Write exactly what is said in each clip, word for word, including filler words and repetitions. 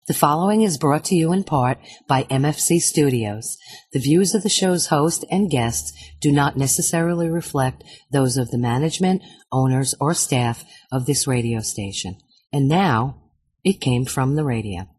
The following is brought to you in part by M F C Studios. The views of the show's host and guests do not necessarily reflect those of the management, owners, or staff of this radio station. And now, it came from the radio.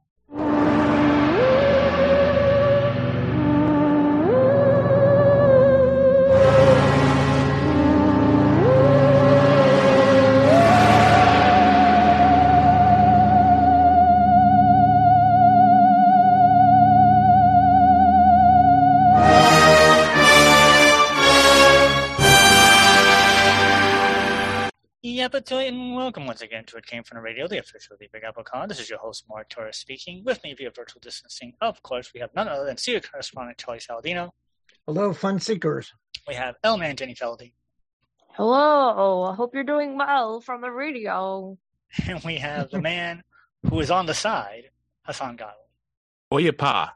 And welcome once again to It Came From the Radio, the official of the Big Apple Con. This is your host, Mark Torres, speaking. With me via virtual distancing, of course, we have none other than senior correspondent Charlie Saladino. Hello, fun seekers. We have L-Man Jenny Feldy. Hello, I hope you're doing well from the radio. And we have the man who is on the side, Hassan Godwin. Oye pa.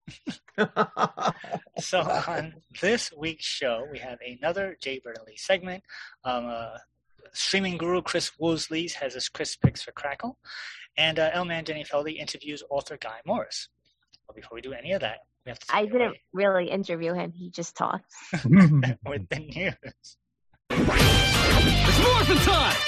So on this week's show, we have another Jay Burnley segment. Um, uh, Streaming guru Chris Woolsey has his Chris Picks for Crackle, and uh, L-Man Jenny Feldy interviews author Guy Morris. But before we do any of that, we have to I didn't away. really interview him. He just talked. With the news. It's morphin' time!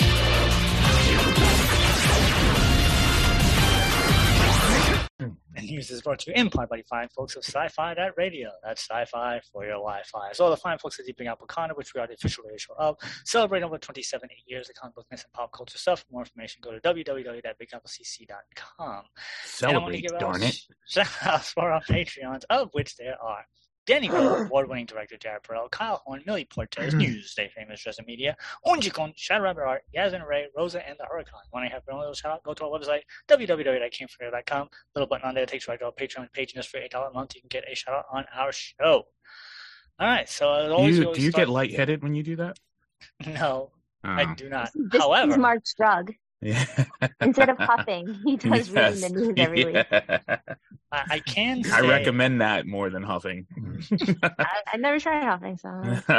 And news is brought to you in part by the fine folks of Sci-Fi dot Radio. That's sci-fi for your Wi-Fi. So all the fine folks at the Big Apple Con, which we are the official radio show of, celebrating over twenty-seven years of comic book and pop culture stuff. For more information, go to w w w dot big apple c c dot com. Celebrate, darn it. Shout-outs for our Patreons, of which there are Danny Grove, award-winning director Jared Perel, Kyle Horn, Millie Portes, Newsday famous Dresden Media, Onjikon, Shadow Rabbit Art, Yasmin Ray, Rosa, and the Hurricane. Want to have one of those shout-out? Go to our website, w w w dot came from radio dot com. Little button on there that takes you right to our Patreon page, and just for eight dollars a month, you can get a shout-out on our show. All right, so as always, do you, always do you start... get lightheaded when you do that? No, oh. I do not. This However, is Mark's drug. Yeah. Instead of huffing, he does yes. reading the news every yeah. week. I, I can say... I recommend that more than huffing. I, I've never tried huffing, so...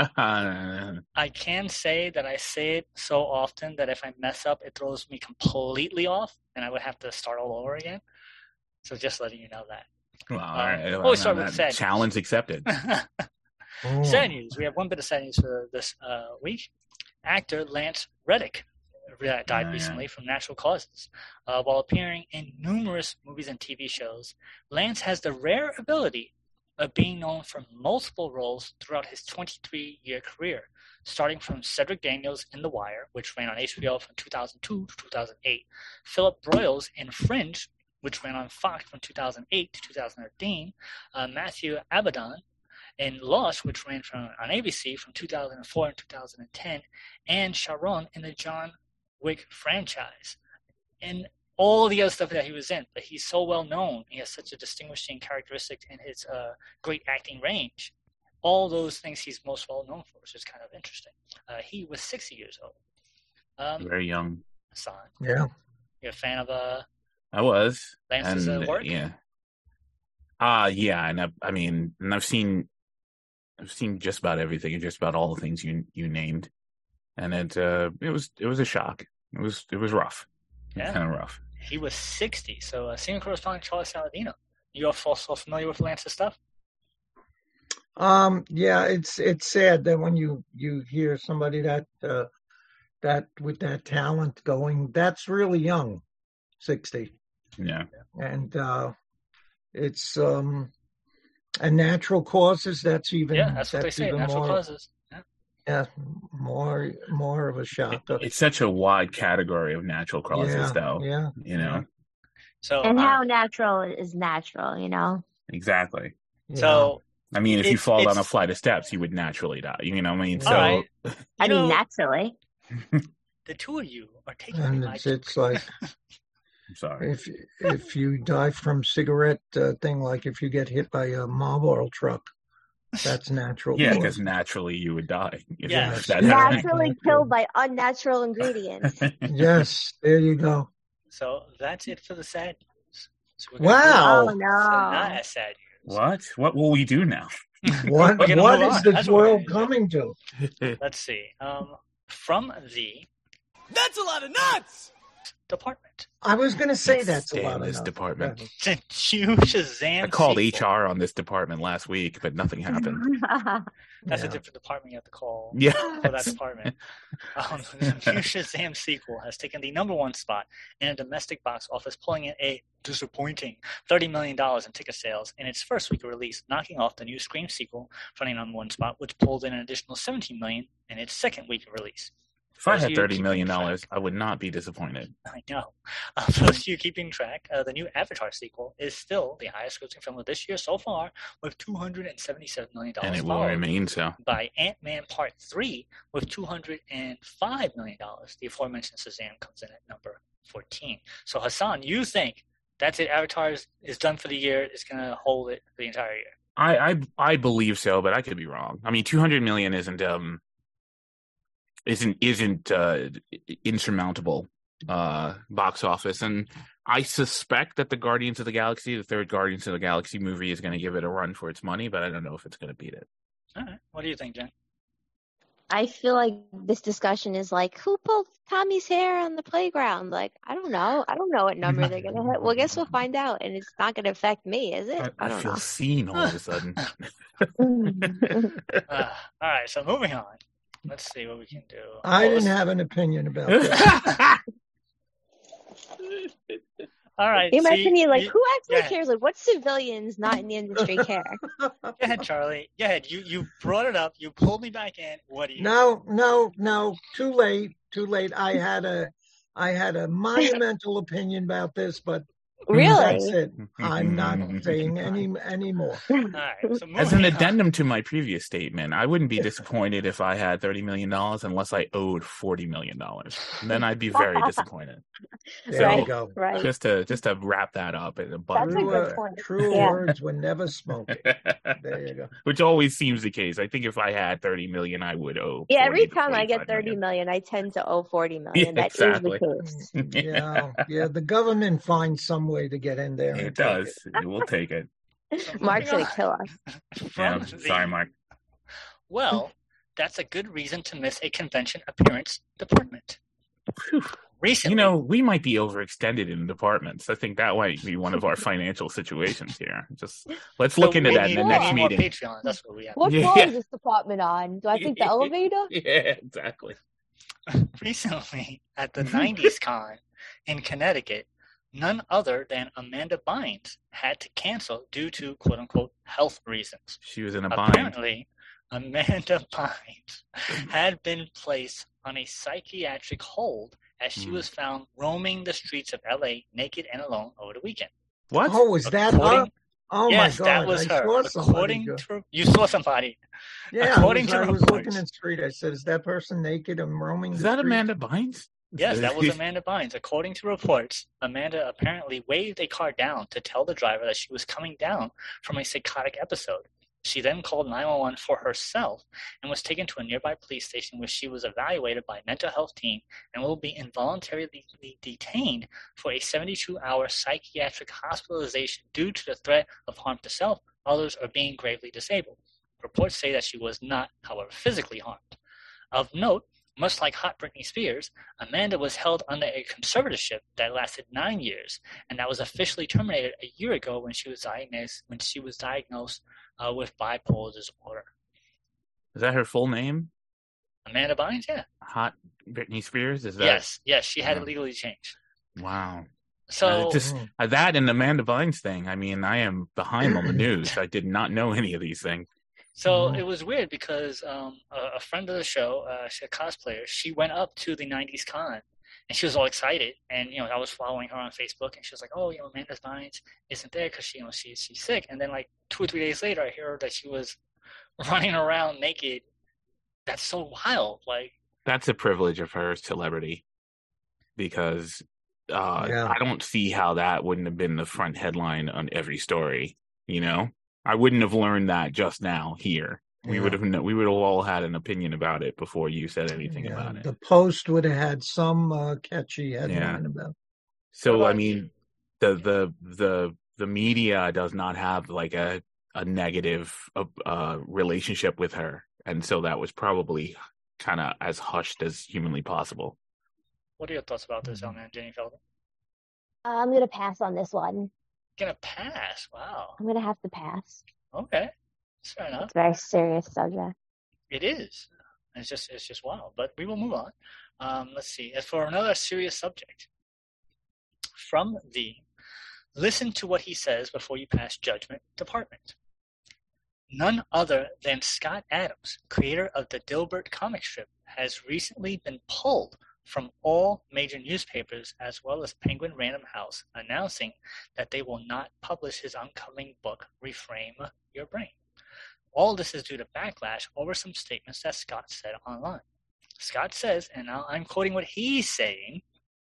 I can say that I say it so often that if I mess up, it throws me completely off, and I would have to start all over again. So just letting you know that. Well, um, all right. Well, we start with sad challenge news. accepted. oh. Sad news. We have one bit of sad news for this uh, week. Actor Lance Reddick died oh, recently yeah. from natural causes. Uh, while appearing in numerous movies and T V shows, Lance has the rare ability of being known for multiple roles throughout his twenty-three-year career, starting from Cedric Daniels in The Wire, which ran on H B O from two thousand two to two thousand eight, Philip Broyles in Fringe, which ran on Fox from two thousand eight to two thousand thirteen, uh, Matthew Abaddon in Lost, which ran from on A B C from two thousand four and two thousand ten, and Sharon in the John Wick franchise, and all the other stuff that he was in. But he's so well known. He has such a distinguishing characteristic in his uh, great acting range. All those things he's most well known for, which is kind of interesting. Uh, he was sixty years old. Um, Very young. Son. Yeah. You're a fan of uh, I was. Lance's and, uh, work? Yeah. Ah, uh, yeah, and I, I mean, and I've seen, I've seen just about everything, and just about all the things you you named. And it uh, it was it was a shock. It was it was rough. Yeah, kind of rough. He was sixty. So, uh, senior correspondent Charlie Saladino, you are also familiar with Lance's stuff? Um, yeah, it's it's sad that when you, you hear somebody that uh, that with that talent going, that's really young, sixty. Yeah, and uh, it's um, and natural causes. That's even yeah, that's what that's they say. Natural more, causes. Yeah, more more of a shock. It, it's such a wide category of natural causes, yeah, though. Yeah, you know. So and uh, how natural is natural, you know? Exactly. So I mean, if you fall it's, down a flight of steps, you would naturally die. You know, what I mean, so. Right. I know, mean, naturally. The two of you are taking. And it's, it's like. I'm sorry. If if you die from cigarette uh, thing, like if you get hit by a Marlboro truck. That's natural. Yeah, because naturally you would die. Yes. That naturally killed by unnatural ingredients. Yes, there you go. So that's it for the sad news. So wow. Oh, no. Not as sad news. What? What will we do now? What What is the world coming to? Let's see. Um, from the... That's a lot of nuts! that department. I was going to say Can't that's a stand lot this enough. department. Yeah. The new Shazam I called sequel. H R on this department last week, but nothing happened. That's Yeah. a different department you have to call Yeah. for that department. Um, the new Shazam sequel has taken the number one spot in a domestic box office, pulling in a disappointing thirty million dollars in ticket sales in its first week of release, knocking off the new Scream sequel, running on one spot, which pulled in an additional seventeen million dollars in its second week of release. If I Those of had you thirty keeping million track- dollars, I would not be disappointed. I know. Uh, for those of you keeping track, uh, the new Avatar sequel is still the highest grossing film of this year so far, with two hundred seventy-seven million dollars. And it will remain so. By Ant-Man Part three with two hundred five million dollars. The aforementioned Shazam comes in at number fourteen. So, Hassan, you think that's it? Avatar is, is done for the year, is going to hold it for the entire year? I, I I believe so, but I could be wrong. I mean, two hundred million isn't um isn't isn't uh, insurmountable uh, box office, and I suspect that the Guardians of the Galaxy, the third Guardians of the Galaxy movie, is going to give it a run for its money, but I don't know if it's going to beat it. All right. What do you think, Jen? I feel like this discussion is like, who pulled Tommy's hair on the playground? Like, I don't know. I don't know what number they're going to hit. Well, I guess we'll find out, and it's not going to affect me, is it? I, I I don't feel know. seen all of a sudden. Uh, all right. So, moving on. Let's see what we can do. I Oh, didn't let's- have an opinion about that. All right. In my see, opinion, like, you- who actually yeah. cares? Like, what civilians not in the industry care? Go ahead, Charlie. Go ahead. You you brought it up. You pulled me back in. What do you? No, no, no. Too late. Too late. I had a, I had a monumental opinion about this, but that's Really? it. I'm not saying any any more. All right. So As an moving on. addendum to my previous statement, I wouldn't be disappointed if I had thirty million dollars unless I owed forty million dollars. Then I'd be very disappointed. There Right. you go. Right. Just to just to wrap that up in a That's a button. True, good uh, point. true Yeah. words were never spoken. There you go. Which always seems the case. I think if I had thirty million, I would owe. Yeah, every forty to time I get forty-five thirty million. million, I tend to owe forty Yeah, million. That is exactly. the case. Yeah, yeah. The government finds some way to get in there. and It take does. We'll take it. So Mark's moving gonna kill us. on. Yeah, From sorry, the- Mark. Well, that's a good reason to miss a convention appearance department. Whew. Recently, You know, we might be overextended in departments. I think that might be one of our financial situations here. Just let's so look into we that in need- the we next need more meeting. Patreon. That's what we have. What Yeah. floor is this department on? Do I take the elevator? Yeah, exactly. Recently, at the nineties Con in Connecticut, none other than Amanda Bynes had to cancel due to quote unquote health reasons. She was in a bind. Apparently, Amanda Bynes had been placed on a psychiatric hold as she Hmm. was found roaming the streets of L A naked and alone over the weekend. What? Oh, is that her? According- Oh yes, my God! that was I her. saw somebody According go- to you saw somebody. yeah, according I was, to I was reports. looking in the street. I said, "Is that person naked and roaming?" Is the that streets?" Amanda Bynes? Yes, that was Amanda Bynes. According to reports, Amanda apparently waved a car down to tell the driver that she was coming down from a psychotic episode. She then called nine one one for herself and was taken to a nearby police station where she was evaluated by a mental health team and will be involuntarily detained for a seventy-two hour psychiatric hospitalization due to the threat of harm to self, others, or being gravely disabled. Reports say that she was not, however, physically harmed. Of note, much like hot Britney Spears, Amanda was held under a conservatorship that lasted nine years, and that was officially terminated a year ago when she was diagnosed when she was diagnosed uh, with bipolar disorder. Is that her full name? Amanda Bynes, yeah, Hot Britney Spears? Is that? yes, yes, she had Oh. it legally changed. Wow. So Uh, just Mm. uh, that and the Amanda Bynes thing. I mean, I am behind on the news. I did not know any of these things. So Mhm. it was weird because um, a, a friend of the show, uh, she's a cosplayer, she went up to the nineties con and she was all excited. And, you know, I was following her on Facebook and she was like, oh, you know, Amanda Bynes isn't there because, she, you know, she, she's sick. And then like two or three days later, I hear that she was running around naked. That's so wild. Like, That's a privilege of her celebrity because uh, Yeah. I don't see how that wouldn't have been the front headline on every story. You know, I wouldn't have learned that just now here. We Yeah. would have kn- we would have all had an opinion about it before you said anything Yeah, about it. the Post would have had some uh, catchy headline about. So What I about mean, you? the the the the media does not have like a a negative uh, uh, relationship with her, and so that was probably kind of as hushed as humanly possible. What are your thoughts about this, young man, Jenny Felden? I'm going to pass on this one. Gonna pass. Wow. I'm going to have to pass. Okay. Fair enough. It's a very serious subject. It is. It's just it's just wild. But we will move on. Um, let's see. As for another serious subject, from the Listen to What He Says Before You Pass Judgment department. None other than Scott Adams, creator of the Dilbert comic strip, has recently been pulled from all major newspapers as well as Penguin Random House, announcing that they will not publish his upcoming book, Reframe Your Brain. All this is due to backlash over some statements that Scott said online. Scott says, and now I'm quoting what he's saying,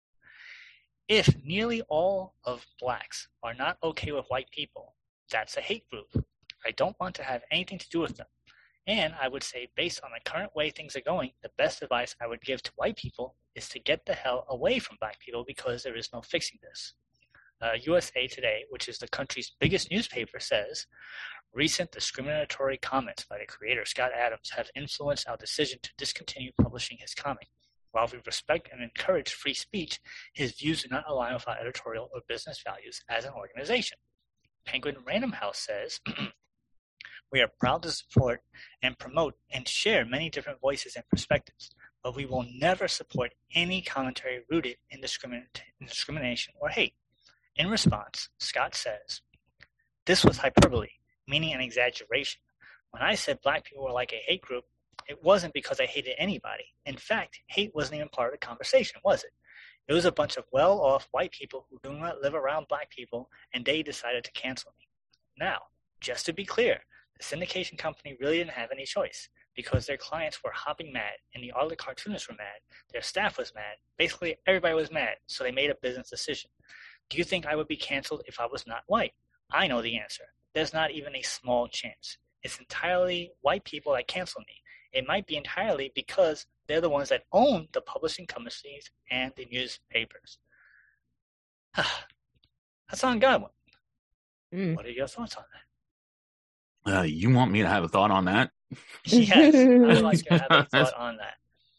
if nearly all of blacks are not okay with white people, that's a hate group. I don't want to have anything to do with them. And I would say, based on the current way things are going, the best advice I would give to white people is to get the hell away from black people because there is no fixing this. Uh, U S A Today, which is the country's biggest newspaper, says, recent discriminatory comments by the creator Scott Adams have influenced our decision to discontinue publishing his comic. While we respect and encourage free speech, his views do not align with our editorial or business values as an organization. Penguin Random House says, we are proud to support and promote and share many different voices and perspectives, but we will never support any commentary rooted in discrimination or hate. In response, Scott says, this was hyperbole, meaning an exaggeration. When I said black people were like a hate group, it wasn't because I hated anybody. In fact, hate wasn't even part of the conversation, was it? It was a bunch of well-off white people who do not live around black people, and they decided to cancel me. Now, just to be clear, the syndication company really didn't have any choice because their clients were hopping mad and the other cartoonists were mad. Their staff was mad. Basically, everybody was mad, so they made a business decision. Do you think I would be canceled if I was not white? I know the answer. There's not even a small chance. It's entirely white people that cancel me. It might be entirely because they're the ones that own the publishing companies and the newspapers. That's on Godwin. Mm. What are your thoughts on that? Uh, you want me to have a thought on that? Yes, I would like to have a thought on that.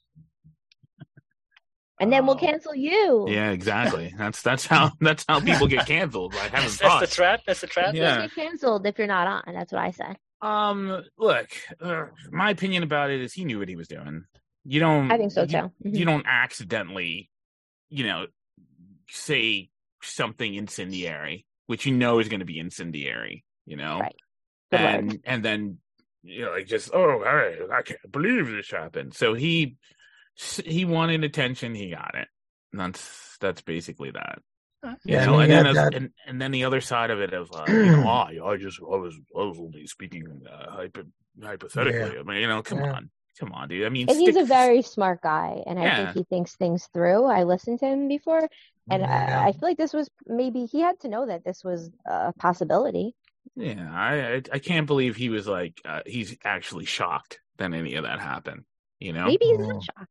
And then we'll cancel you. Yeah, exactly. That's that's how that's how people get canceled. By having that's, thoughts. That's the trap. That's the trap. Yeah. You get canceled if you're not on. That's what I say. Um, look, uh, my opinion about it is he knew what he was doing. You don't. I think so too. You, mm-hmm. you don't accidentally, you know, say something incendiary, which you know is going to be incendiary. You know. Right. Good and word. and then you know like just oh I, I can't believe this happened. So he he wanted attention, he got it. And that's that's basically that. Yeah, you know? I mean, and then that... and, and then the other side of it of uh, you know I I just I was I was only speaking uh, hypo, hypothetically. Yeah. I mean you know come yeah. on come on dude. I mean and stick... he's a very smart guy, and I yeah. think he thinks things through. I listened to him before, and yeah. I, I feel like this was maybe he had to know that this was a possibility. Yeah, I I can't believe he was like uh, he's actually shocked that any of that happened. You know, maybe he's not shocked.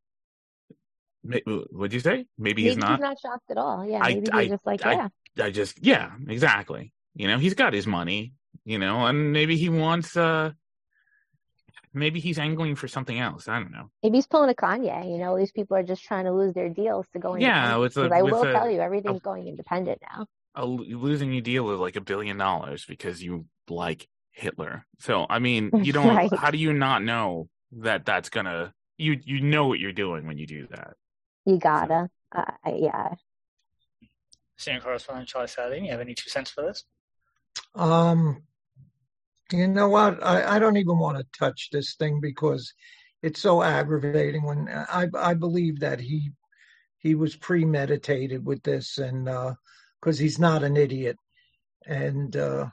What'd you say? Maybe, maybe he's not. He's not shocked at all. Yeah, maybe I, he's just like I, yeah. I, I just yeah, exactly. You know, he's got his money. You know, and maybe he wants. uh Maybe he's angling for something else. I don't know. Maybe he's pulling a Kanye. You know, these people are just trying to lose their deals to go independent. Yeah, with a, I with will a, tell you, everything's a, going independent now. A losing your deal with like a billion dollars because you like Hitler. So I mean, you don't. Right. How do you not know that that's gonna? You you know what you're doing when you do that. You gotta, so. uh, yeah. Senior correspondent Charlie Saladin, you have any two cents for this? Um, you know what? I, I don't even want to touch this thing because it's so aggravating. When I I believe that he he was premeditated with this, and because uh, he's not an idiot, and uh,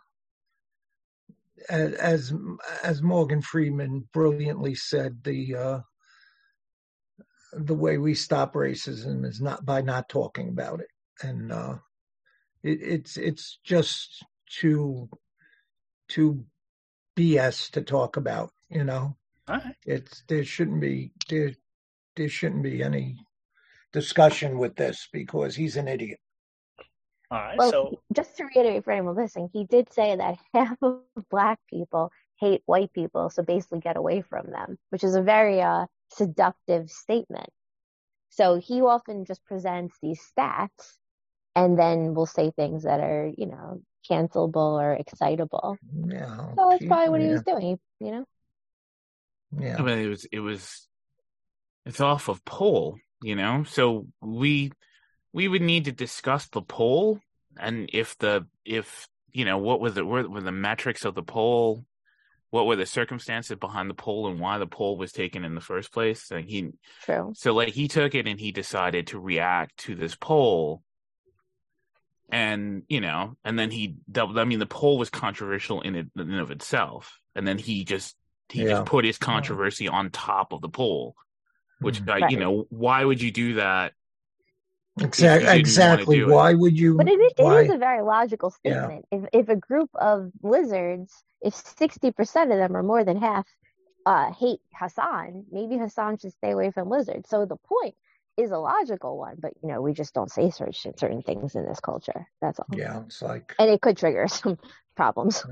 as as Morgan Freeman brilliantly said, the uh, the way we stop racism is not by not talking about it, and uh, it, it's it's just too too B S to talk about. You know, all right. It's there shouldn't be there there shouldn't be any discussion with this because he's an idiot. All right. Well, so just to reiterate for anyone listening, he did say that half of black people hate white people, so basically get away from them, which is a very uh, seductive statement. So he often just presents these stats and then will say things that are, you know, cancelable or excitable. Yeah. So that's Gee, probably what he yeah. was doing, you know? Yeah. I mean, it was it was it's off of poll, you know. So we we would need to discuss the poll and if the if you know what was it were, were the metrics of the poll, what were the circumstances behind the poll, and why the poll was taken in the first place. And he True. so like he took it and he decided to react to this poll. And, you know, and then he doubled. I mean, the poll was controversial in it in and of itself. And then he just he Yeah. just put his controversy on top of the poll, which, Mhm. uh, Right. you know, why would you do that? Exactly. didn't Exactly. wanna do it. Why would you? But it is, why? it is a very logical Yeah. statement. If if a group of lizards, if sixty percent of them or more than half uh, hate Hassan, maybe Hassan should stay away from lizards. So the point is a logical one, but you know, we just don't say certain certain things in this culture. That's all. Yeah. It's like And it could trigger some problems.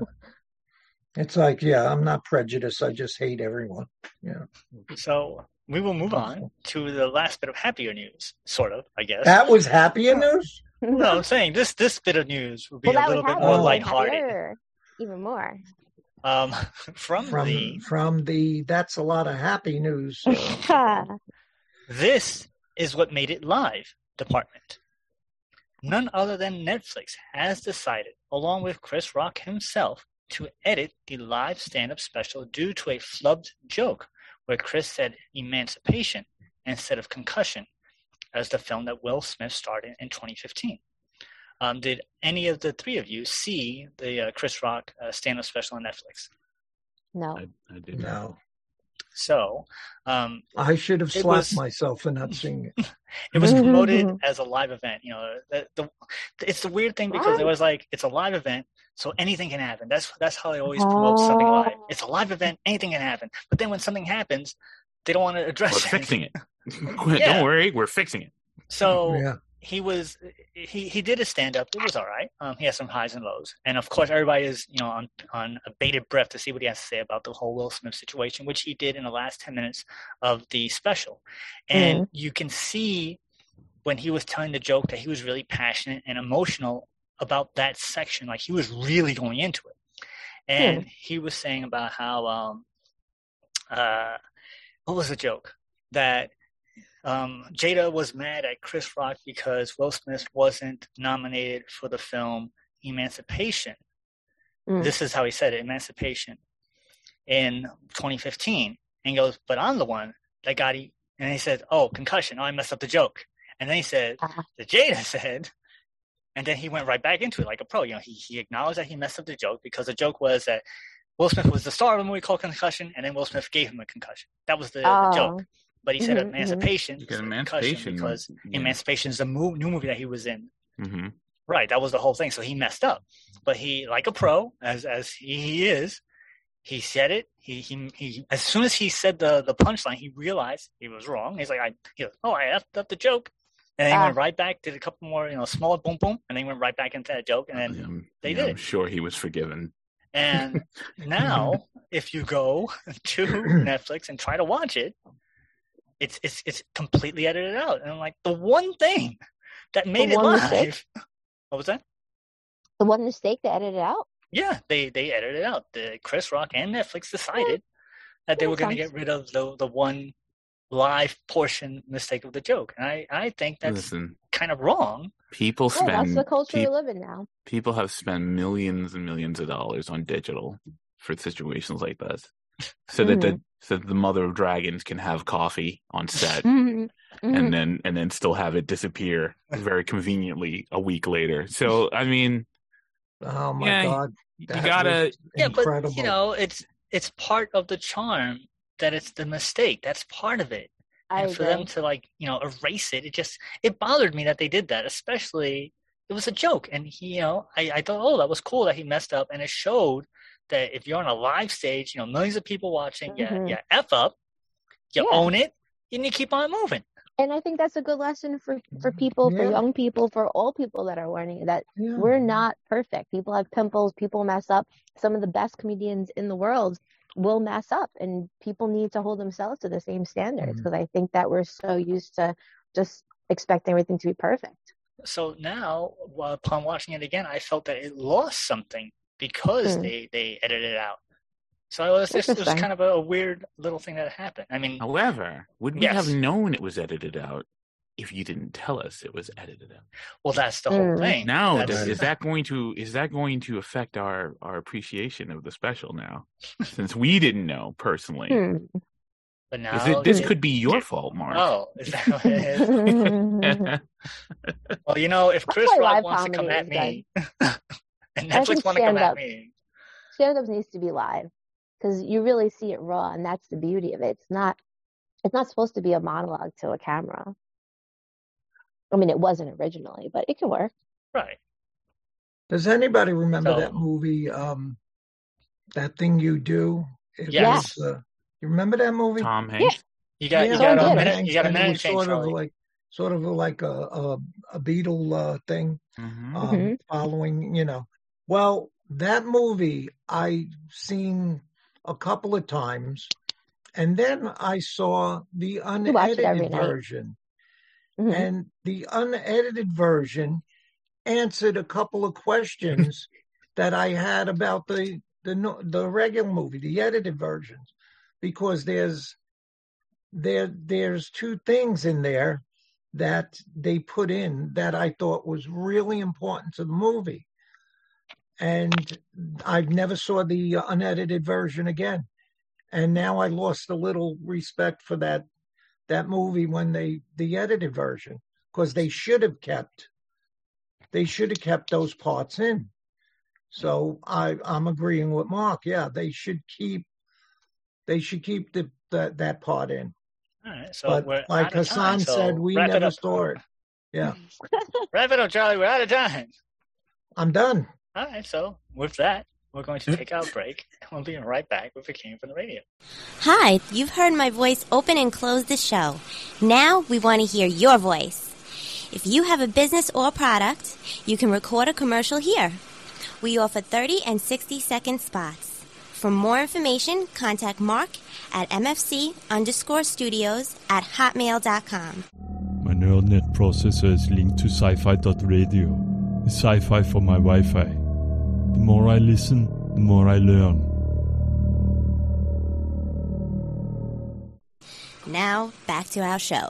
it's like yeah. I'm not prejudiced. I just hate everyone. Yeah. So we will move on to the last bit of happier news, sort of, I guess. That was happier news. No, I'm saying this this bit of news will be Well, a that little would bit happen. more Oh. lighthearted. Happier, even more. Um, from, From the from the that's a lot of happy news. uh, Well, This is what made it live department. None other than Netflix has decided, along with Chris Rock himself, to edit the live stand-up special due to a flubbed joke where Chris said emancipation instead of concussion, as the film that Will Smith starred in in twenty fifteen. Um, did any of the three of you see the uh, Chris Rock uh, stand-up special on Netflix? no. I, I did not. no, So um, I should have It slapped was- myself for not seeing it. it was promoted as a live event. You know, the, the, it's the weird thing because it What? was like it's a live event, so anything can happen. That's that's how they always promote something live. Oh. It's a live event, anything can happen. But then when something happens, they don't want to address We're it. fixing it. Yeah. Don't worry, we're fixing it. So Yeah. he was he he did a stand up. It was all right. Um, he has some highs and lows, and of course, everybody is you know on on a bated breath to see what he has to say about the whole Will Smith situation, which he did in the last ten minutes of the special. And you can see when he was telling the joke that he was really passionate and emotional about that section. Like he was really going into it, and he was saying about how um uh what was the joke that. Um, Jada was mad at Chris Rock because Will Smith wasn't nominated for the film Emancipation. Mm. This is how he said it, Emancipation, in twenty fifteen. And he goes, but I'm the one that got he. And he said, oh, concussion. Oh, I messed up the joke. And then he said, Uh-huh. the Jada said, and then he went right back into it like a pro. You know, he, he acknowledged that he messed up the joke because the joke was that Will Smith was the star of a movie called Concussion, and then Will Smith gave him a concussion. That was the, Oh. the joke. But he said Mhm, mhm. emancipation, Because instead of Emancipation, concussion because yeah. Emancipation is the mo- new movie that he was in. Mm-hmm. Right, that was the whole thing. So he messed up. But he, like a pro, as as he, he is, he said it. He he he. As soon as he said the the punchline, he realized he was wrong. He's like, I, he goes, oh, I effed up the joke, and then he Ah. went right back, did a couple more, you know, smaller boom boom, and then he went right back into that joke, and then Um, they yeah, did I'm it. sure he was forgiven. And now, if you go to Netflix and try to watch it, it's it's it's completely edited out. And I'm like, the one thing that made The it one live. mistake? What was that? The one mistake to edit it out? Yeah, they they edited it out. The Chris Rock and Netflix decided that they Yeah, were going to sounds- get rid of the the one live portion mistake of the joke. And I I think that's Listen, kind of wrong. people Yeah, that's spend the culture pe- we live in now. people have spent millions and millions of dollars on digital for situations like this, so that the so that the mother of dragons can have coffee on set Mhm, mhm. and then and then still have it disappear very conveniently a week later. So I mean, Oh my Yeah, God. you That gotta was Yeah, incredible. but you know, it's it's part of the charm that it's the mistake. That's part of it. I And for them agree. to like, you know, erase it, it just it bothered me that they did that. Especially, it was a joke, and he, you know, I, I thought, oh, that was cool that he messed up, and it showed that if you're on a live stage, you know, millions of people watching, yeah, Mhm. yeah, f up, you Yeah. own it, and you keep on moving. And I think that's a good lesson for, for people, for Yeah. young people, for all people that are learning that Yeah. we're not perfect. People have pimples, people mess up. Some of the best comedians in the world will mess up, and people need to hold themselves to the same standards Mhm. because I think that we're so used to just expect everything to be perfect. So now, well, upon watching it again, I felt that it lost something because Hmm. they, they edited it out. So it was just it was Interesting. kind of a, a weird little thing that happened. I mean, However, would we Yes. have known it was edited out if you didn't tell us it was edited out? well, that's the whole Hmm. thing. Now, That's- does, is that going to is that going to affect our, our appreciation of the special now? Since we didn't know personally, Hmm. But now is it, this it- could be your fault, Mark. Oh, is that what it is? Well, you know, if That's Chris why Rock live wants to come comedy at is me, and I Netflix think want to come at stand-up- me, Stand-up needs to be live because you really see it raw, and that's the beauty of it. It's not. It's not supposed to be a monologue to a camera. I mean, it wasn't originally, but it can work. right? Does anybody remember So- that movie, um, That Thing You Do? It Yes. was, uh, you remember that movie? Tom Hanks. You got you Yeah, got a Tom minute. Hanks, You got a and it minute was change, sort of Charlie. like sort of like a a, a Beatle uh, thing, Mhm. um, Mhm. following, you know. Well, that movie I seen a couple of times, and then I saw the watch it every unedited night. version, Mhm. and the unedited version answered a couple of questions that I had about the the no- the regular movie, the edited versions, because there's there there's two things in there that they put in that I thought was really important to the movie, and I never saw the uh, unedited version again, and now I lost a little respect for that that movie when they the edited version, because they should have kept they should have kept those parts in. So I I'm agreeing with Mark. Yeah, they should keep they should keep the, the that part in. All right, so But we're like out of time, Hassan so said, we wrap it never up. saw it. Yeah, Wrap it up, Charlie. We're out of time. I'm done. All right, so with that, we're going to take our break, and we'll be right back with It Came From the Radio. Hi, you've heard my voice open and close the show. Now we want to hear your voice. If you have a business or product, you can record a commercial here. We offer thirty and sixty second spots. For more information, contact Mark at mfc underscore studios at hotmail dot com. My neural net processor is linked to sci-fi dot radio. It's sci-fi for my Wi-Fi. The more I listen, the more I learn. Now, back to our show.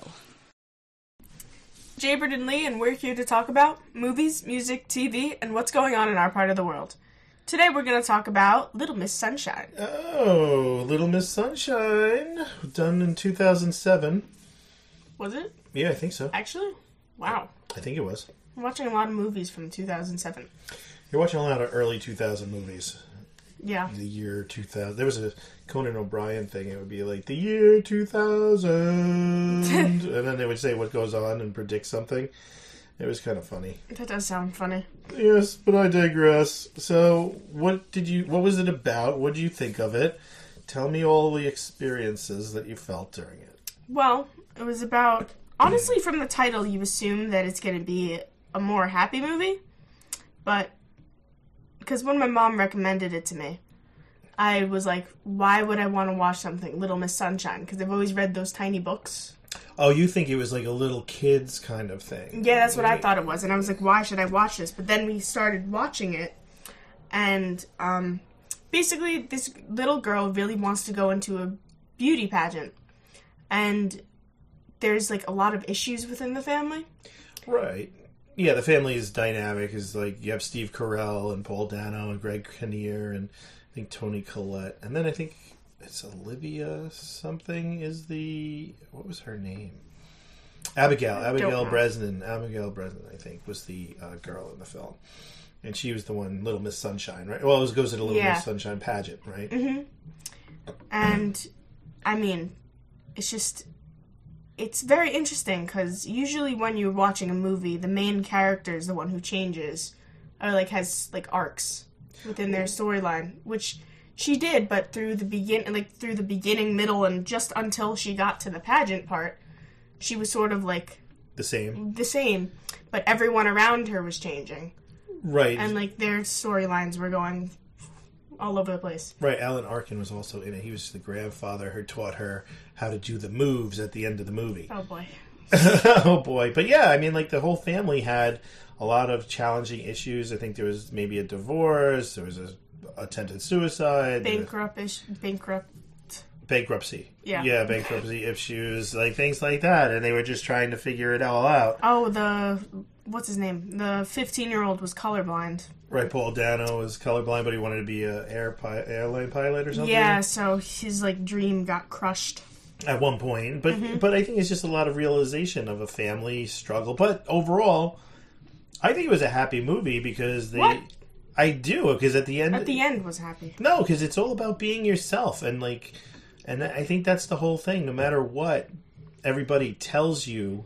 Jaybird and Lee, and we're here to talk about movies, music, T V, and what's going on in our part of the world. Today we're going to talk about Little Miss Sunshine. Oh, Little Miss Sunshine, done in two thousand seven. Was it? Yeah, I think so. Actually? Wow. I think it was. I'm watching a lot of movies from two thousand seven. You're watching a lot of early two thousand movies. Yeah. The year two thousand. There was a Conan O'Brien thing. It would be like, the year two thousand. And then they would say what goes on and predict something. It was kind of funny. That does sound funny. Yes, but I digress. So, what did you? What was it about? What did you think of it? Tell me all the experiences that you felt during it. Well, it was about... Honestly, from the title, you assume that it's going to be a more happy movie. But... Because when my mom recommended it to me, I was like, why would I want to watch something Little Miss Sunshine? Because I've always read those tiny books. Oh, you think it was like a little kids kind of thing? Yeah, that's what I thought it was. And I was like, why should I watch this? But then we started watching it. And um, basically, this little girl really wants to go into a beauty pageant. And there's like a lot of issues within the family. Right. Yeah, the family is dynamic. Is like you have Steve Carell and Paul Dano and Greg Kinnear and I think Toni Collette. And then I think it's Olivia something is the... What was her name? Abigail. Abigail know. Breslin. Abigail Breslin, I think, was the uh, girl in the film. And she was the one, Little Miss Sunshine, right? Well, it was, goes to the Little Yeah. Miss Sunshine pageant, right? Mm-hmm. And, I mean, it's just... It's very interesting, because usually when you're watching a movie, the main character is the one who changes, or, like, has, like, arcs within their storyline, which... She did, but through the begin, like through the beginning, middle, and just until she got to the pageant part, she was sort of like The same. the same, but everyone around her was changing, Right. and like their storylines were going all over the place. Right, Alan Arkin was also in it. He was the grandfather who taught her how to do the moves at the end of the movie. Oh boy! Oh boy. But yeah, I mean, like the whole family had a lot of challenging issues. I think there was maybe a divorce, there was a attempted suicide, bankrupt, bankrupt, bankruptcy. Yeah, yeah, bankruptcy issues, like things like that, and they were just trying to figure it all out. Oh, the what's his name? The fifteen-year-old was colorblind. Right, Paul Dano was colorblind, but he wanted to be an air pi- airline pilot or something. Yeah, so his like dream got crushed at one point. But mm-hmm. but I think it's just a lot of realization of a family struggle. But overall, I think it was a happy movie because they. What? I do, because at the end. At the end was happy. No, because it's all about being yourself, and like, and I think that's the whole thing. No matter what everybody tells you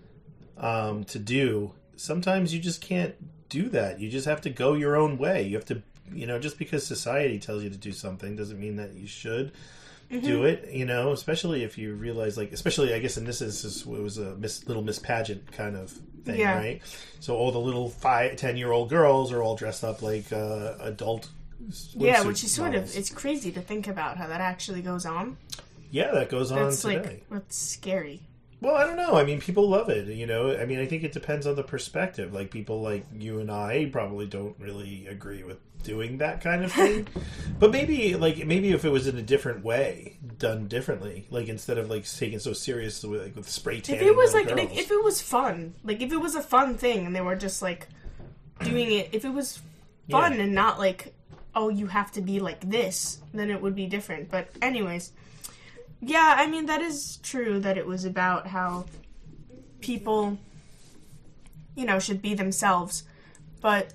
um, to do, sometimes you just can't do that. You just have to go your own way. You have to, you know, just because society tells you to do something doesn't mean that you should mm-hmm. do it, you know, especially if you realize, like, especially, I guess in this instance, it was a Miss, little Miss Pageant kind of thing, yeah. right? So all the little five, ten-year-old girls are all dressed up like uh, adult yeah, which is sort models. of, it's crazy to think about how that actually goes on. Yeah, that goes on That's today. Like, that's scary. Well, I don't know. I mean, people love it, you know. I mean, I think it depends on the perspective. Like, people like you and I probably don't really agree with doing that kind of thing. But maybe, like, maybe if it was in a different way, done differently, like, instead of, like, taken so seriously with, like, with spray tanning. If it was, like, girls. like, if it was fun, like, if it was a fun thing and they were just, like, doing it, if it was fun yeah. and not, like, oh, you have to be like this, then it would be different. But anyways... Yeah, I mean, that is true that it was about how people, you know, should be themselves. But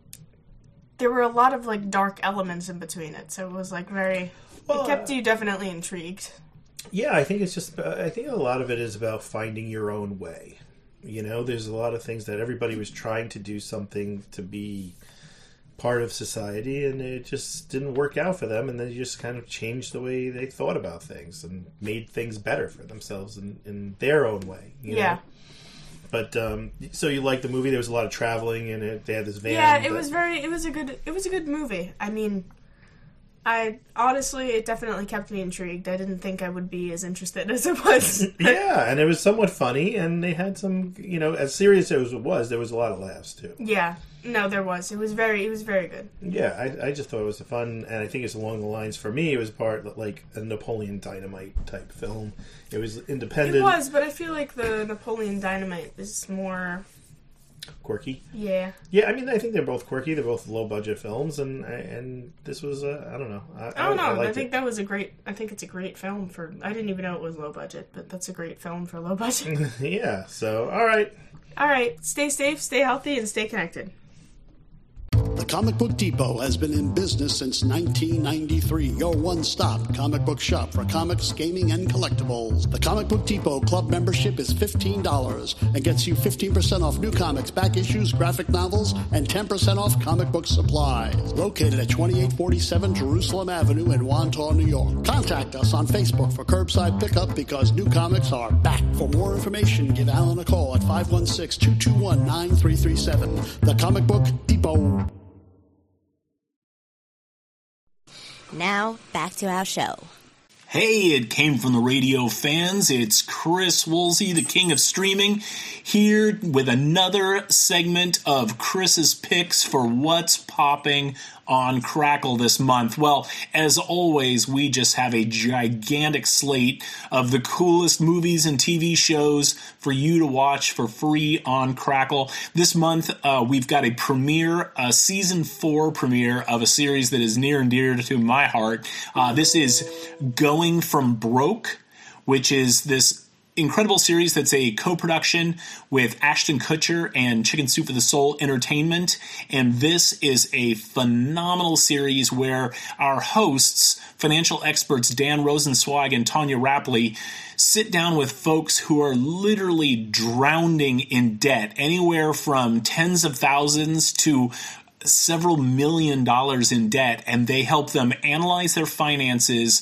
there were a lot of, like, dark elements in between it. So it was, like, very... Well, it kept you definitely intrigued. Yeah, I think it's just... I think a lot of it is about finding your own way. You know, there's a lot of things that everybody was trying to do something to be part of society, and it just didn't work out for them, and they just kind of changed the way they thought about things and made things better for themselves in, in their own way. You yeah. know? But um, so you liked the movie? There was a lot of traveling in it. They had this van. Yeah, it that... was very. It was a good. It was a good movie. I mean, I honestly, it definitely kept me intrigued. I didn't think I would be as interested as it was. Yeah, and it was somewhat funny, and they had some, you know, as serious as it was, there was a lot of laughs too. Yeah. No, there was. It was very. It was very good. Yeah, I, I just thought it was fun, and I think it's along the lines. For me, it was part like a Napoleon Dynamite type film. It was independent. It was, but I feel like the Napoleon Dynamite is more quirky. Yeah. Yeah, I mean, I think they're both quirky. They're both low budget films, and and this was uh, I don't know. I, I don't know. I, I, I think it. that was a great. I think it's a great film for. I didn't even know it was low budget, but that's a great film for low budget. Yeah. So all right. All right. Stay safe, stay healthy, and stay connected. The Comic Book Depot has been in business since nineteen ninety-three. Your one-stop comic book shop for comics, gaming, and collectibles. The Comic Book Depot club membership is fifteen dollars and gets you fifteen percent off new comics, back issues, graphic novels, and ten percent off comic book supplies. Located at twenty-eight forty-seven Jerusalem Avenue in Wantagh, New York. Contact us on Facebook for curbside pickup because new comics are back. For more information, give Alan a call at five one six, two two one, nine three three seven. The Comic Book Depot. Now, back to our show. Hey, it came from the radio fans. It's Chris Woolsey, the king of streaming, here with another segment of Chris's picks for what's popping on Crackle this month. Well, as always, we just have a gigantic slate of the coolest movies and T V shows for you to watch for free on Crackle. This month, uh, we've got a premiere, a season four premiere of a series that is near and dear to my heart. Uh, this is Going From Broke, which is this incredible series that's a co-production with Ashton Kutcher and Chicken Soup for the Soul Entertainment. And this is a phenomenal series where our hosts, financial experts Dan Rosenzweig and Tanya Rapley, sit down with folks who are literally drowning in debt, anywhere from tens of thousands to several million dollars in debt, and they help them analyze their finances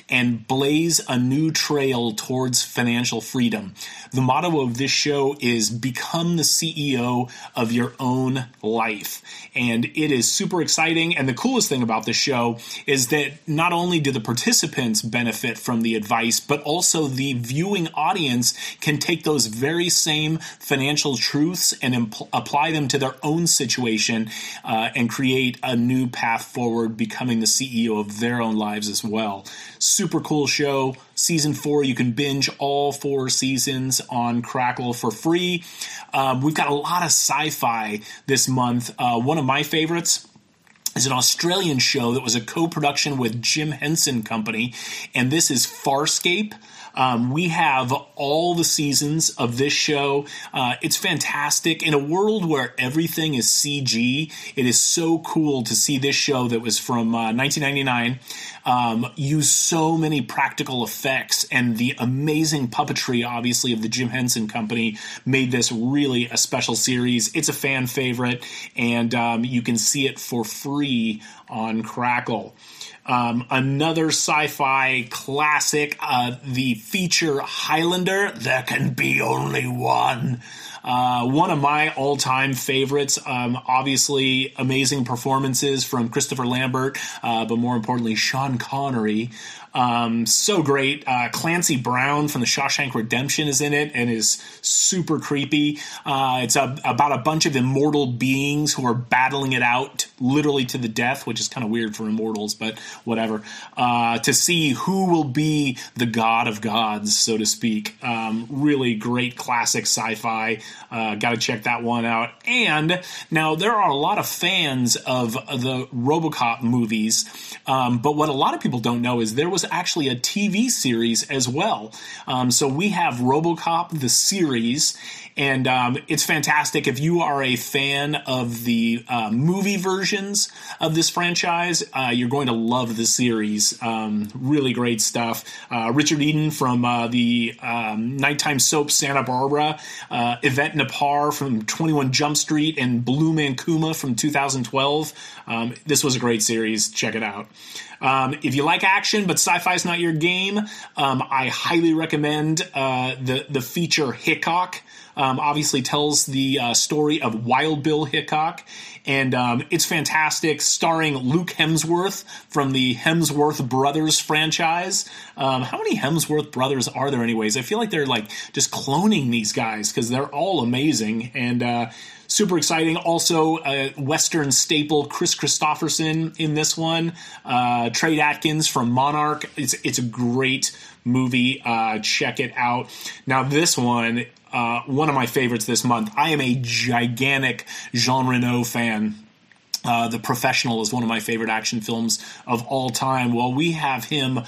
and blaze a new trail towards financial freedom. The motto of this show is become the C E O of your own life. And it is super exciting. And the coolest thing about this show is that not only do the participants benefit from the advice, but also the viewing audience can take those very same financial truths and impl- apply them to their own situation uh, and create a new path forward, becoming the C E O of their own lives as well. Super cool show. Season four, you can binge all four seasons on Crackle for free. Um, we've got a lot of sci-fi this month. Uh, one of my favorites is an Australian show that was a co-production with Jim Henson Company, and this is Farscape. Um, we have all the seasons of this show. Uh, it's fantastic. In a world where everything is C G, it is so cool to see this show that was from uh, nineteen ninety-nine um, use so many practical effects, and the amazing puppetry, obviously, of the Jim Henson Company made this really a special series. It's a fan favorite, and um, you can see it for free on Crackle. Um, another sci-fi classic, uh, the feature Highlander, There Can Be Only One. Uh, one of my all-time favorites. Um, obviously, amazing performances from Christopher Lambert, uh, but more importantly, Sean Connery. Um, so great. Uh, Clancy Brown from The Shawshank Redemption is in it and is super creepy. Uh, it's a, about a bunch of immortal beings who are battling it out literally to the death, which is kind of weird for immortals, but whatever. Uh, to see who will be the god of gods, so to speak. Um, really great classic sci-fi. Uh, got to check that one out. And now there are a lot of fans of the RoboCop movies, um, but what a lot of people don't know is there was actually a T V series as well. Um, so we have RoboCop the series, and um, it's fantastic. If you are a fan of the uh, movie versions of this franchise, uh, you're going to love the series. Um, really great stuff. Uh, Richard Eden from uh, the um, nighttime soap Santa Barbara, uh, Yvette Napar from twenty-one Jump Street, and Blue Mancuma from two thousand twelve. Um, this was a great series. Check it out. Um, if you like action, but sci-fi is not your game, um, I highly recommend uh, the the feature Hickok. Um, obviously tells the uh, story of Wild Bill Hickok, and um, it's fantastic, starring Luke Hemsworth from the Hemsworth Brothers franchise. Um, how many Hemsworth brothers are there anyways? I feel like they're like just cloning these guys because they're all amazing, and uh, super exciting. Also, uh, Western staple Chris Christopherson in this one. Uh, Trey Atkins from Monarch. It's it's a great movie. Uh, check it out. Now this one, uh, one of my favorites this month. I am a gigantic Jean Reno fan. Uh, The Professional is one of my favorite action films of all time. Well, we have him uh,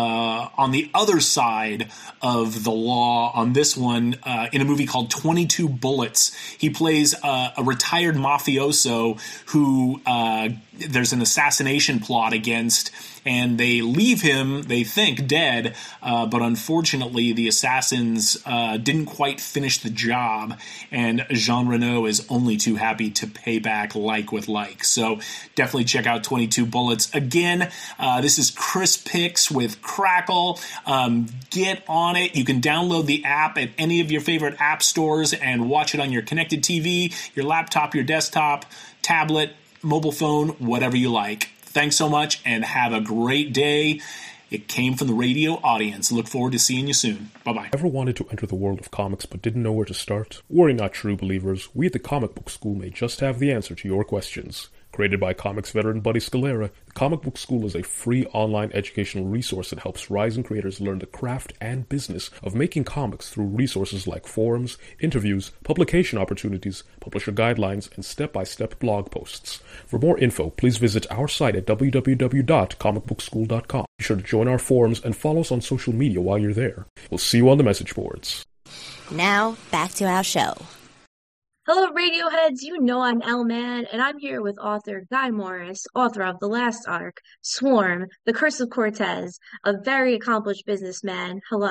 on the other side of the law on this one uh, in a movie called twenty-two Bullets. He plays uh, a retired mafioso who uh, there's an assassination plot against, and they leave him, they think, dead, uh, but unfortunately the assassins uh, didn't quite finish the job, and Jean Reno is only too happy to pay back like with like. So definitely check out twenty-two Bullets. Again, uh, this is Chris Picks with Crackle. Um, get on it. You can download the app at any of your favorite app stores and watch it on your connected T V, your laptop, your desktop, tablet, mobile phone, whatever you like. Thanks so much and have a great day. It came from the radio audience. Look forward to seeing you soon. Bye-bye. Ever wanted to enter the world of comics but didn't know where to start? Worry not, true believers. We at the Comic Book School may just have the answer to your questions. Created by comics veteran Buddy Scalera, the Comic Book School is a free online educational resource that helps rising creators learn the craft and business of making comics through resources like forums, interviews, publication opportunities, publisher guidelines, and step-by-step blog posts. For more info, please visit our site at w w w dot comic book school dot com. Be sure to join our forums and follow us on social media while you're there. We'll see you on the message boards. Now, back to our show. Hello, Radioheads. You know I'm L-Man, and I'm here with author Guy Morris, author of The Last Ark, Swarm, The Curse of Cortez, a very accomplished businessman. Hello.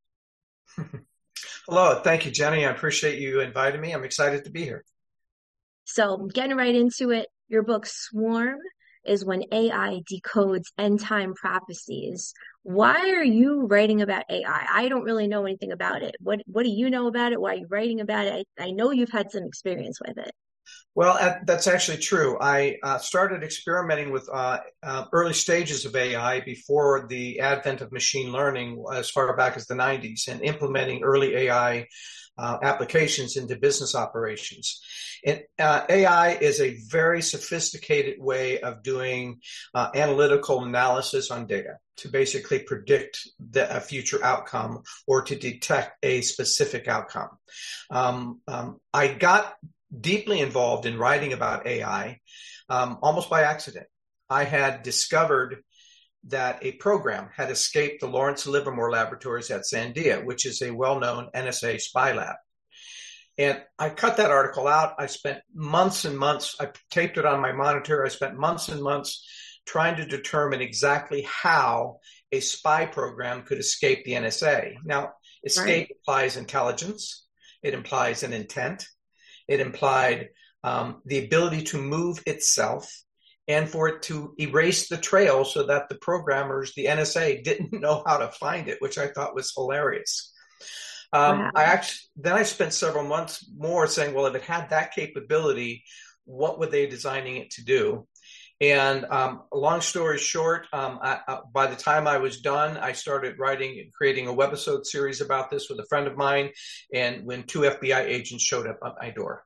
Hello. Thank you, Jenny. I appreciate you inviting me. I'm excited to be here. So, getting right into it, your book Swarm is when A I decodes end time prophecies. Why are you writing about A I? I don't really know anything about it. What What do you know about it? Why are you writing about it? I, I know you've had some experience with it. Well, that's actually true. I uh, started experimenting with uh, uh, early stages of A I before the advent of machine learning as far back as the nineties, and implementing early A I uh, applications into business operations. And uh, A I is a very sophisticated way of doing uh, analytical analysis on data to basically predict the, a future outcome or to detect a specific outcome. Um, um, I got deeply involved in writing about A I um, almost by accident. I had discovered that a program had escaped the Lawrence Livermore Laboratories at Sandia, which is a well-known N S A spy lab. And I cut that article out. I spent months and months, I taped it on my monitor. I spent months and months trying to determine exactly how a spy program could escape the N S A. Now, escape right. implies intelligence. It implies an intent. It implied um, the ability to move itself and for it to erase the trail so that the programmers, the N S A, didn't know how to find it, which I thought was hilarious. Um, wow. I actually then I spent several months more saying, well, if it had that capability, what were they designing it to do? And um, long story short, um, I, I, by the time I was done, I started writing and creating a webisode series about this with a friend of mine. And when two F B I agents showed up at my door,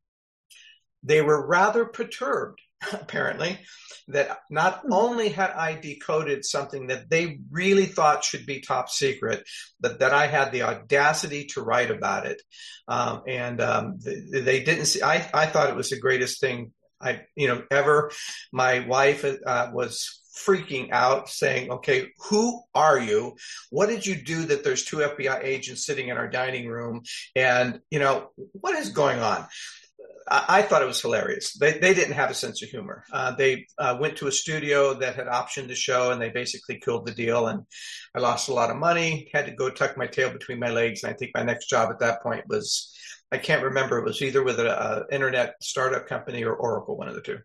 they were rather perturbed, apparently, that not only had I decoded something that they really thought should be top secret, but that I had the audacity to write about it. Um, and um, they, they didn't see, I, I thought it was the greatest thing I, you know, ever. My wife uh, was freaking out saying, okay, who are you? What did you do that there's two F B I agents sitting in our dining room? And, you know, what is going on? I, I thought it was hilarious. They they didn't have a sense of humor. Uh, they uh, went to a studio that had optioned the show, and they basically killed the deal. And I lost a lot of money, had to go tuck my tail between my legs. And I think my next job at that point was, I can't remember. It was either with an internet startup company or Oracle, one of the two.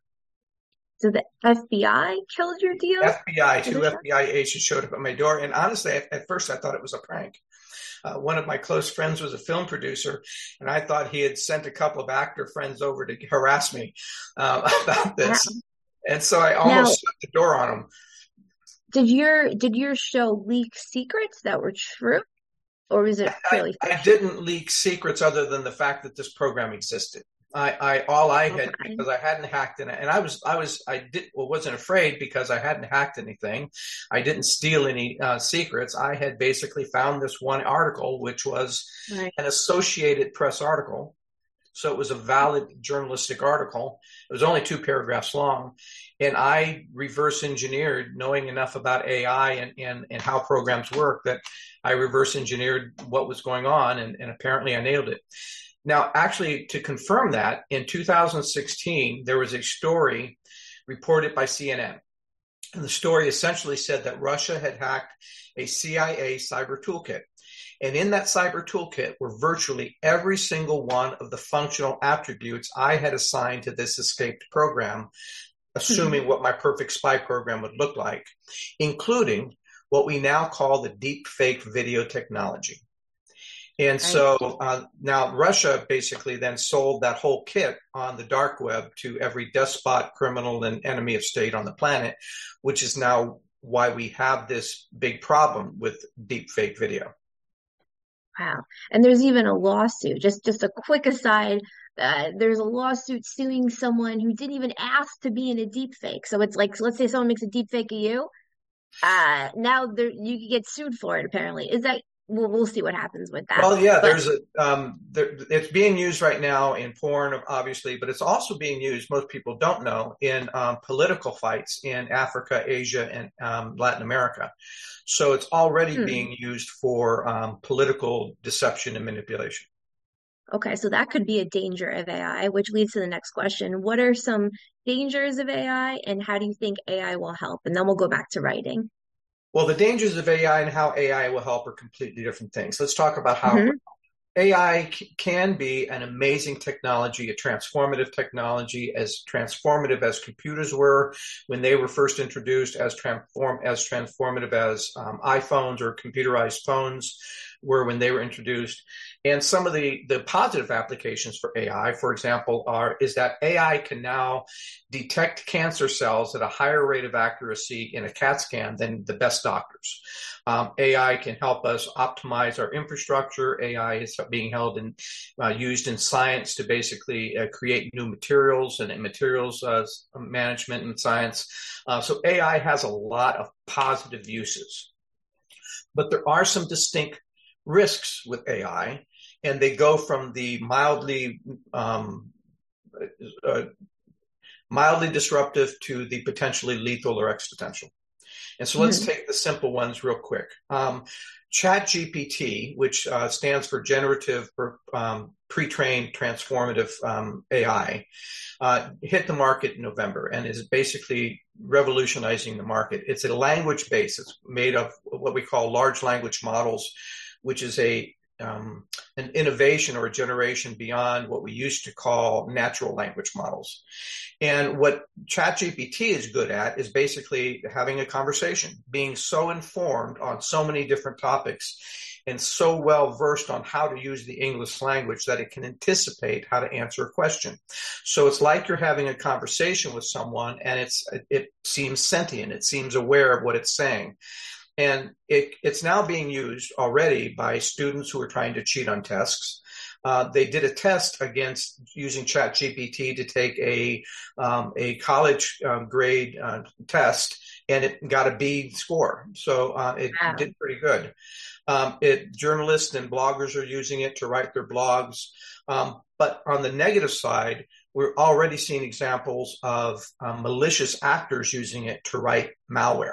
So the F B I killed your deal? F B I, two F B I agents showed up at my door. And honestly, at, at first I thought it was a prank. Uh, one of my close friends was a film producer, and I thought he had sent a couple of actor friends over to harass me uh, about this. Wow. And so I almost now, shut the door on him. Did your, did your show leak secrets that were true? Or was it purely I, I didn't leak secrets other than the fact that this program existed. I, I all I had okay. because I hadn't hacked in it, and I was I was I did well wasn't afraid because I hadn't hacked anything. I didn't steal any uh, secrets. I had basically found this one article, which was right. an Associated Press article, so it was a valid journalistic article. It was only two paragraphs long, and I reverse engineered, knowing enough about A I and and, and how programs work, that I reverse engineered what was going on, and, and apparently I nailed it. Now, actually, to confirm that, in two thousand sixteen, there was a story reported by C N N. And the story essentially said that Russia had hacked a C I A cyber toolkit. And in that cyber toolkit were virtually every single one of the functional attributes I had assigned to this escaped program, assuming mm-hmm. what my perfect spy program would look like, including what we now call the deep fake video technology. And so uh, now Russia basically then sold that whole kit on the dark web to every despot, criminal, and enemy of state on the planet, which is now why we have this big problem with deep fake video. Wow. And there's even a lawsuit. Just just a quick aside. Uh, there's a lawsuit suing someone who didn't even ask to be in a deep fake. So it's like, so let's say someone makes a deep fake of you. Uh, now there, you can get sued for it, apparently. Is that... We'll, we'll see what happens with that. Well, yeah, but, there's a, um, there, it's being used right now in porn, obviously, but it's also being used, most people don't know, in um, political fights in Africa, Asia, and um, Latin America. So it's already hmm. being used for um, political deception and manipulation. Okay, so that could be a danger of A I, which leads to the next question. What are some dangers of A I, and how do you think A I will help? And then we'll go back to writing. Well, the dangers of A I and how A I will help are completely different things. Let's talk about how. Mm-hmm. A I c- can be an amazing technology, a transformative technology, as transformative as computers were when they were first introduced, as transform as transformative as um, iPhones or computerized phones were when they were introduced. And some of the, the positive applications for A I, for example, are is that A I can now detect cancer cells at a higher rate of accuracy in a CAT scan than the best doctors. Um, A I can help us optimize our infrastructure. A I is being held and uh, used in science to basically uh, create new materials and materials uh, management and science. Uh, so A I has a lot of positive uses, but there are some distinct risks with A I, and they go from the mildly um, uh, mildly disruptive to the potentially lethal or existential. And so let's take the simple ones real quick. Um, ChatGPT, which uh, stands for Generative um, Pre-trained Transformative um, A I, uh, hit the market in November and is basically revolutionizing the market. It's a language base. It's made of what we call large language models, which is a um, an innovation or a generation beyond what we used to call natural language models. And what ChatGPT is good at is basically having a conversation, being so informed on so many different topics and so well versed on how to use the English language that it can anticipate how to answer a question. So it's like you're having a conversation with someone, and it's it seems sentient. It seems aware of what it's saying. And it, it's now being used already by students who are trying to cheat on tests. Uh, they did a test against using ChatGPT to take a um, a college um, grade uh, test, and it got a B score. So uh, it wow. did pretty good. Um, it journalists and bloggers are using it to write their blogs. Um, but on the negative side, we're already seeing examples of um, malicious actors using it to write malware.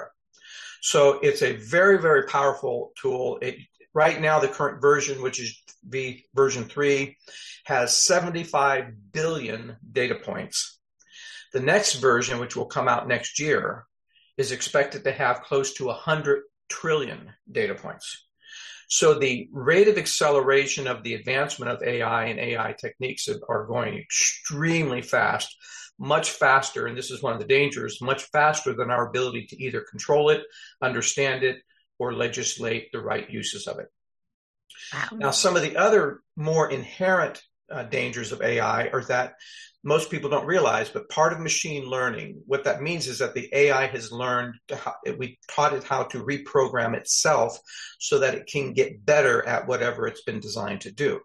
So it's a very, very powerful tool. It, right now, the current version, which is v, version three, has seventy-five billion data points. The next version, which will come out next year, is expected to have close to one hundred trillion data points. So the rate of acceleration of the advancement of A I and A I techniques are going extremely fast. Much faster, and this is one of the dangers, much faster than our ability to either control it, understand it, or legislate the right uses of it. Wow. Now, some of the other more inherent uh, dangers of A I are that most people don't realize, but part of machine learning, what that means is that the A I has learned, to how, we taught it how to reprogram itself so that it can get better at whatever it's been designed to do.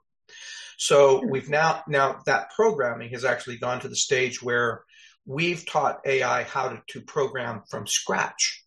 So we've now, now that programming has actually gone to the stage where we've taught A I how to, to program from scratch.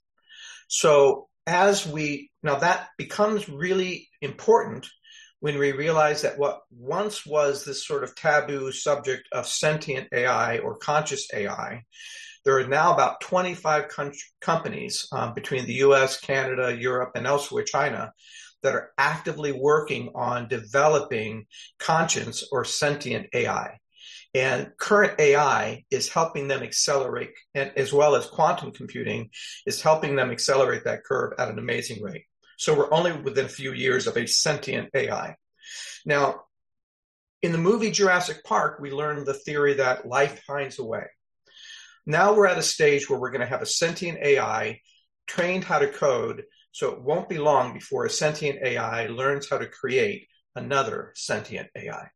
So as we, now that becomes really important when we realize that what once was this sort of taboo subject of sentient A I or conscious A I, there are now about twenty-five com- companies um, between the U S, Canada, Europe, and elsewhere, China, that are actively working on developing conscious or sentient A I. And current A I is helping them accelerate, and as well as quantum computing is helping them accelerate that curve at an amazing rate. So we're only within a few years of a sentient A I. Now, in the movie Jurassic Park, we learned the theory that life finds a way. Now we're at a stage where we're going to have a sentient A I trained how to code. So it won't be long before a sentient A I learns how to create another sentient A I.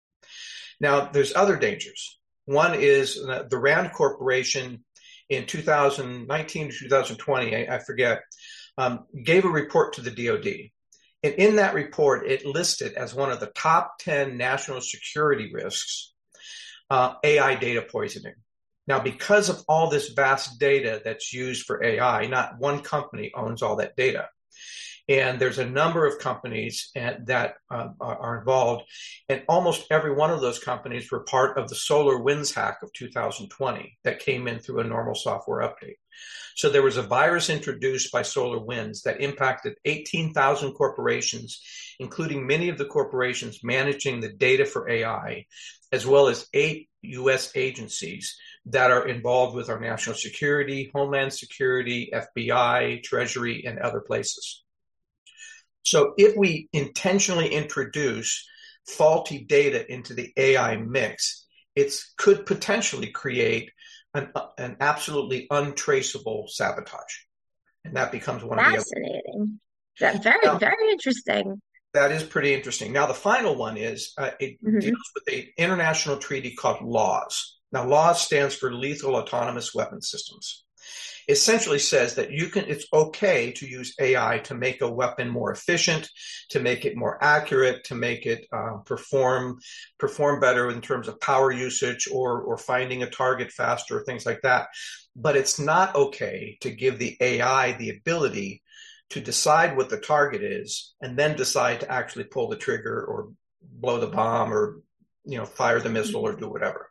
Now, there's other dangers. One is the RAND Corporation in two thousand nineteen to two thousand twenty, I, I forget, um, gave a report to the D O D. And in that report, it listed as one of the top ten national security risks, uh, A I data poisoning. Now, because of all this vast data that's used for A I, not one company owns all that data. And there's a number of companies that uh, are involved, and almost every one of those companies were part of the SolarWinds hack of two thousand twenty that came in through a normal software update. So there was a virus introduced by SolarWinds that impacted eighteen thousand corporations, including many of the corporations managing the data for A I, as well as eight U S agencies that are involved with our national security, Homeland Security, F B I, Treasury, and other places. So if we intentionally introduce faulty data into the A I mix, it could potentially create an, an absolutely untraceable sabotage. And that becomes one of the Fascinating. That very, now, very interesting. That is pretty interesting. Now, the final one is uh, it mm-hmm. deals with an international treaty called LAWS. Now, LAWS stands for Lethal Autonomous Weapons Systems. Essentially says that you can, it's okay to use A I to make a weapon more efficient, to make it more accurate, to make it uh, perform perform better in terms of power usage or or finding a target faster, things like that. But it's not okay to give the A I the ability to decide what the target is and then decide to actually pull the trigger or blow the bomb or, you know, fire the missile or do whatever.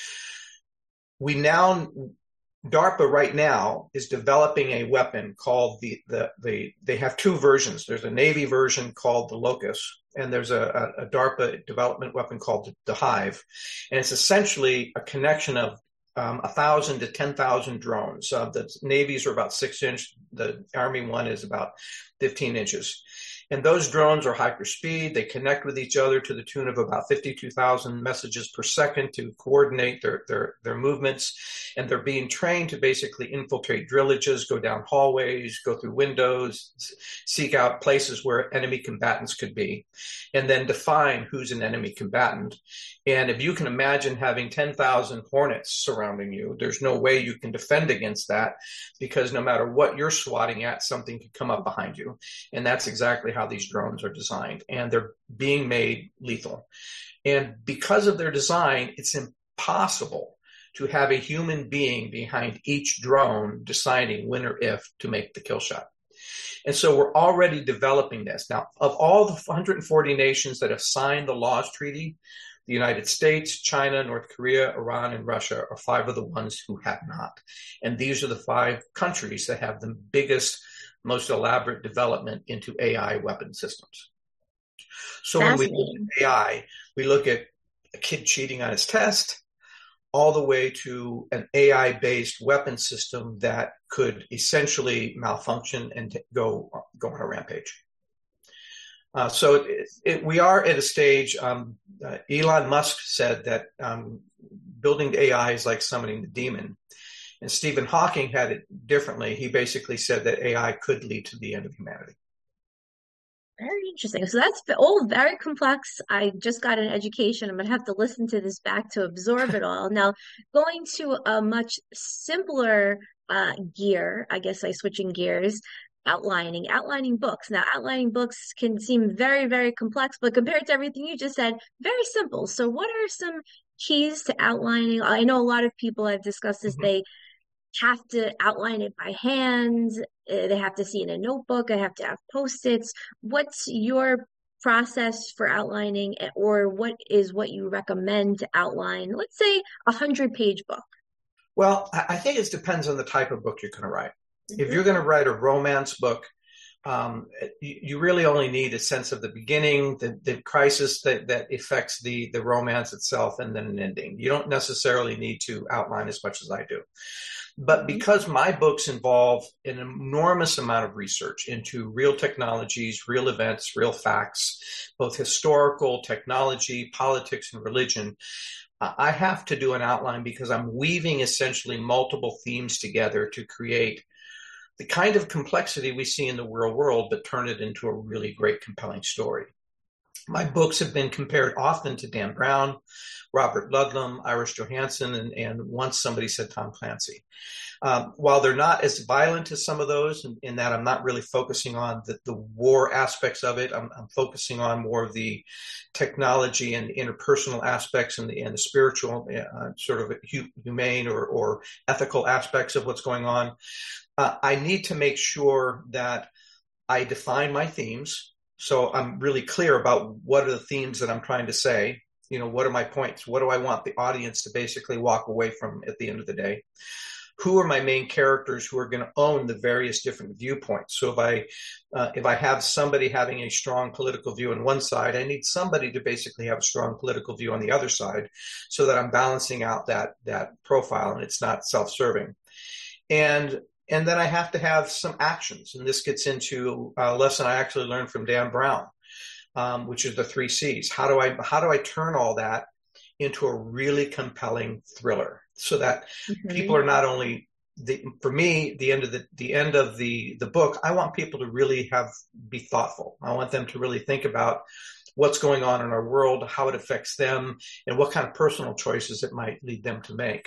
We now, DARPA right now is developing a weapon called the, the, the they have two versions. There's a Navy version called the Locust, and there's a, a, a DARPA development weapon called the, the Hive. And it's essentially a connection of um, one thousand to ten thousand drones. Uh, the Navy's are about six inch. The Army one is about fifteen inches. And those drones are hyperspeed. They connect with each other to the tune of about fifty-two thousand messages per second to coordinate their, their, their movements. And they're being trained to basically infiltrate drillages, go down hallways, go through windows, seek out places where enemy combatants could be, and then define who's an enemy combatant. And if you can imagine having ten thousand Hornets surrounding you, there's no way you can defend against that, because no matter what you're swatting at, something could come up behind you. And that's exactly how these drones are designed. And they're being made lethal. And because of their design, it's impossible to have a human being behind each drone deciding when or if to make the kill shot. And so we're already developing this. Now, of all the one hundred forty nations that have signed the LAWS Treaty, the United States, China, North Korea, Iran, and Russia are five of the ones who have not. And these are the five countries that have the biggest, most elaborate development into A I weapon systems. So when we look at A I, we look at a kid cheating on his test, all the way to an A I-based weapon system that could essentially malfunction and go, go on a rampage. Uh, so it, it, we are at a stage, um, uh, Elon Musk said that um, building A I is like summoning the demon. And Stephen Hawking had it differently. He basically said that A I could lead to the end of humanity. Very interesting. So that's all very complex. I just got an education. I'm going to have to listen to this back to absorb it all. Now, going to a much simpler uh, gear, I guess I switching gears, outlining, outlining books. Now, outlining books can seem very, very complex, but compared to everything you just said, very simple. So what are some keys to outlining? I know a lot of people I've discussed this, mm-hmm. they have to outline it by hand. They have to see in a notebook. They have to have Post-its. What's your process for outlining, or what is what you recommend to outline, let's say, a hundred-page book? Well, I think it depends on the type of book you're going to write. Mm-hmm. If you're going to write a romance book, um, you, you really only need a sense of the beginning, the, the crisis that, that affects the, the romance itself, and then an ending. You don't necessarily need to outline as much as I do. But because my books involve an enormous amount of research into real technologies, real events, real facts, both historical, technology, politics, and religion, I have to do an outline because I'm weaving essentially multiple themes together to create the kind of complexity we see in the real world, but turn it into a really great, compelling story. My books have been compared often to Dan Brown, Robert Ludlum, Iris Johansen, and, and once somebody said Tom Clancy. Um, while they're not as violent as some of those, in, in that I'm not really focusing on the, the war aspects of it, I'm, I'm focusing on more of the technology and interpersonal aspects and the, and the spiritual, uh, sort of humane or, or ethical aspects of what's going on. Uh, I need to make sure that I define my themes. So I'm really clear about what are the themes that I'm trying to say. You know, what are my points? What do I want the audience to basically walk away from at the end of the day? Who are my main characters who are going to own the various different viewpoints? So if I uh, if I have somebody having a strong political view on one side, I need somebody to basically have a strong political view on the other side, so that I'm balancing out that that profile and it's not self-serving. And And then I have to have some actions. And this gets into a lesson I actually learned from Dan Brown. um, which is the three C's. How do I how do I turn all that into a really compelling thriller so that mm-hmm. people are not only the, for me, the end of the the end of the the book, I want people to really have be thoughtful. I want them to really think about what's going on in our world, how it affects them, and what kind of personal choices it might lead them to make.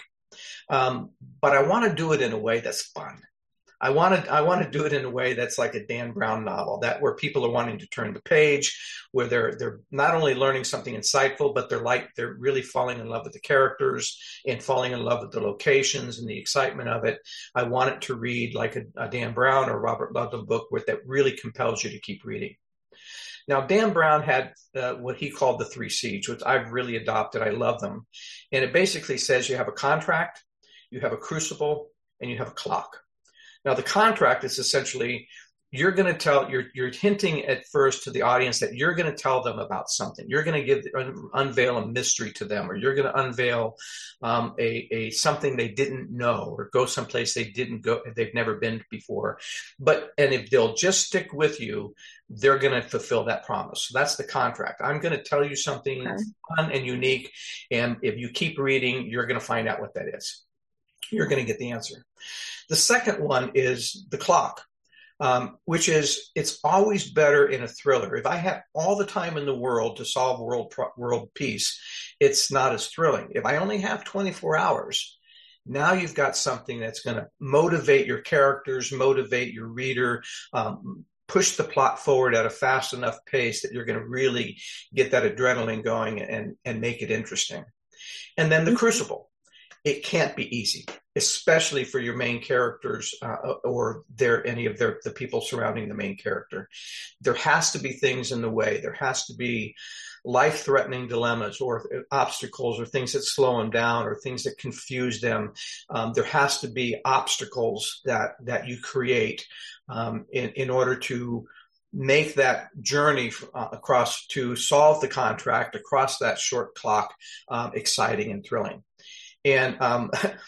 Um, but I want to do it in a way that's fun. I want to I want to do it in a way that's like a Dan Brown novel, that where people are wanting to turn the page, where they're they're not only learning something insightful, but they're like they're really falling in love with the characters and falling in love with the locations and the excitement of it. I want it to read like a, a Dan Brown or Robert Ludlum book where that really compels you to keep reading. Now, Dan Brown had uh, what he called the three C's, which I've really adopted. I love them. And it basically says you have a contract, you have a crucible, and you have a clock. Now, the contract is essentially you're going to tell, you're, you're hinting at first to the audience that you're going to tell them about something. You're going to give, un, unveil a mystery to them, or you're going to unveil um, a, a something they didn't know, or go someplace they didn't go, they've never been before. But, and if they'll just stick with you, they're going to fulfill that promise. So that's the contract. I'm going to tell you something okay. fun and unique. And if you keep reading, you're going to find out what that is. You're going to get the answer. The second one is the clock, um, which is it's always better in a thriller. If I have all the time in the world to solve world world peace, it's not as thrilling. If I only have twenty-four hours, now you've got something that's going to motivate your characters, motivate your reader, um, push the plot forward at a fast enough pace that you're going to really get that adrenaline going and, and make it interesting. And then the mm-hmm. crucible. It can't be easy, especially for your main characters uh, or their any of their the people surrounding the main character. There has to be things in the way. There has to be life-threatening dilemmas or obstacles or things that slow them down or things that confuse them. Um, there has to be obstacles that that you create um, in, in order to make that journey uh, across to solve the contract across that short clock um, exciting and thrilling. And um,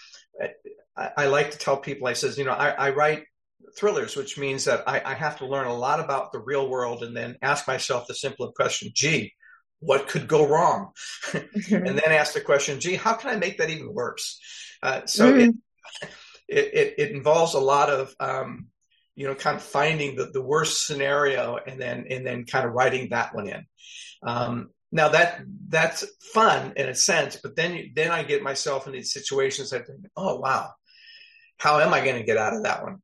I, I like to tell people, I says, you know, I, I write thrillers, which means that I, I have to learn a lot about the real world and then ask myself the simple question, gee, what could go wrong? Mm-hmm. And then ask the question, gee, how can I make that even worse? Uh, so mm-hmm. it, it, it involves a lot of, um, you know, kind of finding the, the worst scenario and then and then kind of writing that one in. Um, Now that that's fun in a sense, but then you, then I get myself in these situations that think, oh wow, how am I going to get out of that one?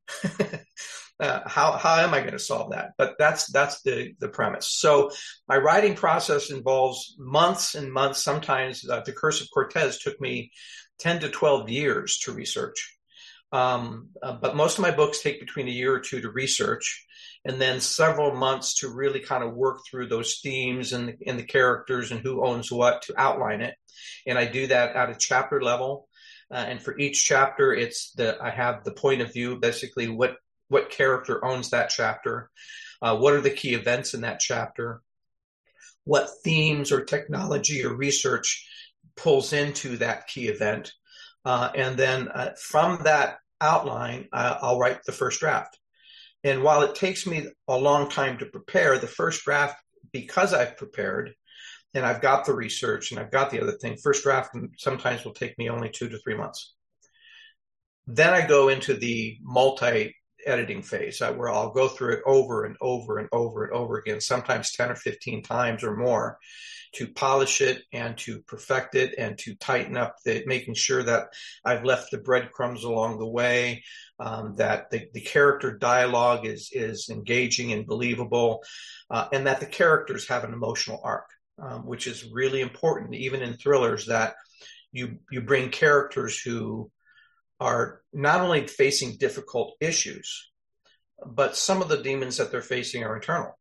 uh, how how am I going to solve that? But that's that's the the premise. So my writing process involves months and months. Sometimes uh, The Curse of Cortez took me ten to twelve years to research, um, uh, but most of my books take between a year or two to research. And then several months to really kind of work through those themes and the, and the characters and who owns what to outline it. And I do that at a chapter level. Uh, and for each chapter, it's the I have the point of view, basically what what character owns that chapter, uh, what are the key events in that chapter, what themes or technology or research pulls into that key event, uh, and then uh, from that outline, uh, I'll write the first draft. And while it takes me a long time to prepare, the first draft, because I've prepared and I've got the research and I've got the other thing, first draft sometimes will take me only two to three months. Then I go into the multi-editing phase where I'll go through it over and over and over and over again, sometimes ten or fifteen times or more, to polish it and to perfect it and to tighten up the, making sure that I've left the breadcrumbs along the way, um, that the, the character dialogue is, is engaging and believable, uh, and that the characters have an emotional arc, um, which is really important, even in thrillers, that you, you bring characters who are not only facing difficult issues, but some of the demons that they're facing are internal.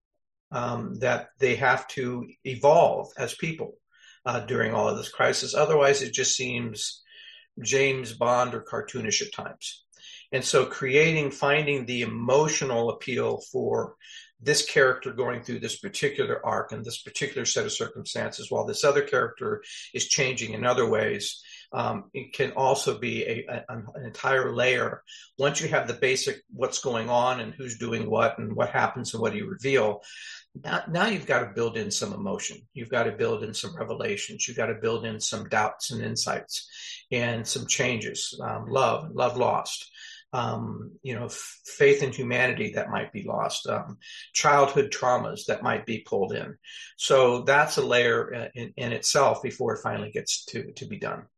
Um, that they have to evolve as people uh, during all of this crisis. Otherwise, it just seems James Bond or cartoonish at times. And so creating, finding the emotional appeal for this character going through this particular arc and this particular set of circumstances while this other character is changing in other ways, Um, it can also be a, a, an entire layer. Once you have the basic what's going on and who's doing what and what happens and what do you reveal, now, now you've got to build in some emotion. You've got to build in some revelations. You've got to build in some doubts and insights and some changes, um, love, love lost. Um, you know, f- faith in humanity that might be lost, um, childhood traumas that might be pulled in. So that's a layer in, in itself before it finally gets to, to be done.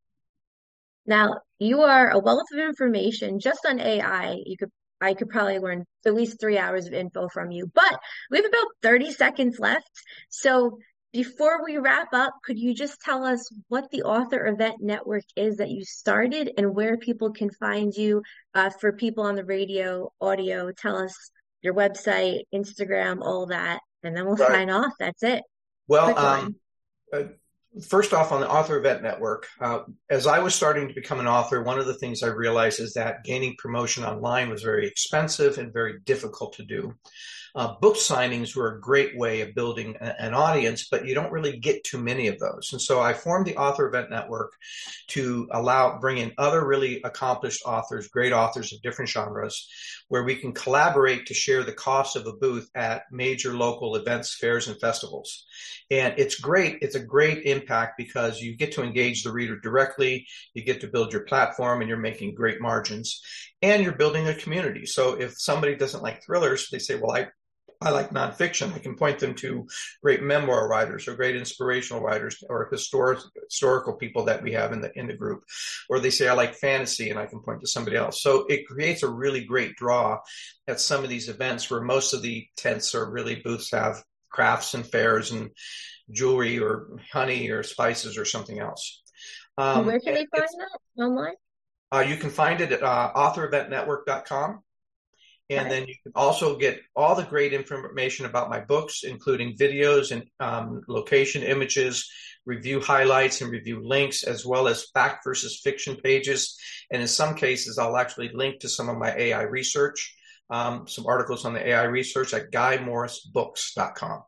Now, you are a wealth of information just on A I. You could, I could probably learn at least three hours of info from you, but we have about thirty seconds left. So before we wrap up, could you just tell us what the Author Event Network is that you started and where people can find you? Uh, for people on the radio, audio, tell us your website, Instagram, all that, and then we'll Right. sign off. That's it. Well, um, uh, first off, on the Author Event Network, uh, as I was starting to become an author, one of the things I realized is that gaining promotion online was very expensive and very difficult to do. Uh, book signings were a great way of building a, an audience, but you don't really get too many of those. And so I formed the Author Event Network to allow, bring in other really accomplished authors, great authors of different genres, where we can collaborate to share the cost of a booth at major local events, fairs, and festivals. And it's great. It's a great impact because you get to engage the reader directly. You get to build your platform and you're making great margins and you're building a community. So if somebody doesn't like thrillers, they say, well, I, I like nonfiction. I can point them to great memoir writers or great inspirational writers or historic, historical people that we have in the, in the group. Or they say, I like fantasy, and I can point to somebody else. So it creates a really great draw at some of these events where most of the tents or really booths have crafts and fairs and jewelry or honey or spices or something else. Um, Where can they find that online? Uh, you can find it at uh, author event network dot com. And Okay. then you can also get all the great information about my books, including videos and um, location images, review highlights and review links, as well as fact versus fiction pages. And in some cases, I'll actually link to some of my A I research, um, some articles on the A I research at guy morris books dot com.